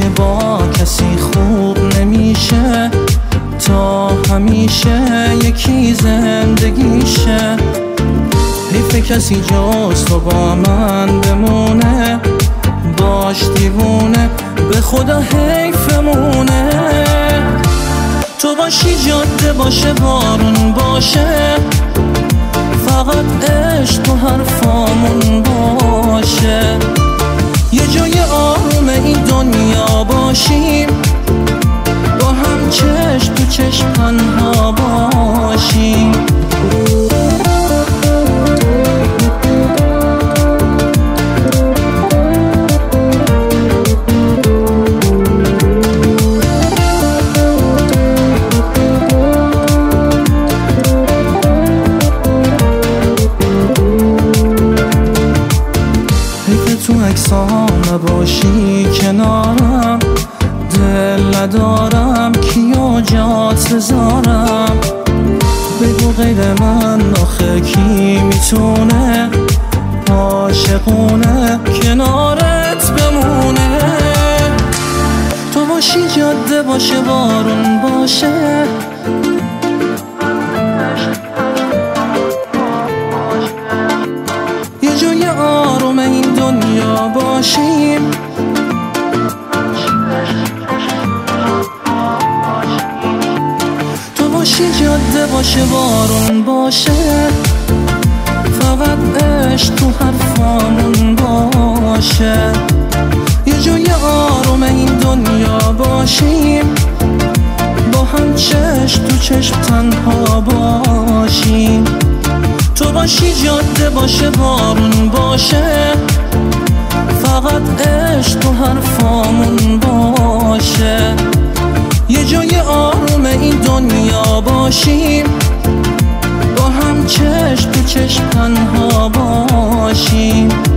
که با کسی خوب نمیشه، تا همیشه یکی زندگیشه. حیف کسی جز تو با من بمونه، باش دیوونه، به خدا حیفمونه. تو باشی جاده باشه، بارون باشه، فقط عشق تو حرفامون باشه. یه جای آروم این دنیا باشیم، با هم چشم تو چشم تنها باشیم. تو عکسام نباشی کنارم، دل ندارم کیو جات بذارم. بگو غیر من آخه کی میتونه عاشقونه کنارت بمونه. تو باشی جاده باشه، بارون باشه، یه جای آروم این دنیا باشیم. تو باشی جاده باشه، بارون باشه، فقط عشق تو حرفامون باشه. یه جای آروم این دنیا باشیم، با هم چشم تو چشم تنها باشیم. تو باشی جاده باشه، بارون باشه، فقط عشق تو حرفامون باشه. یه جای آروم این دنیا باشیم، با هم چشم تو چشم تنها باشیم.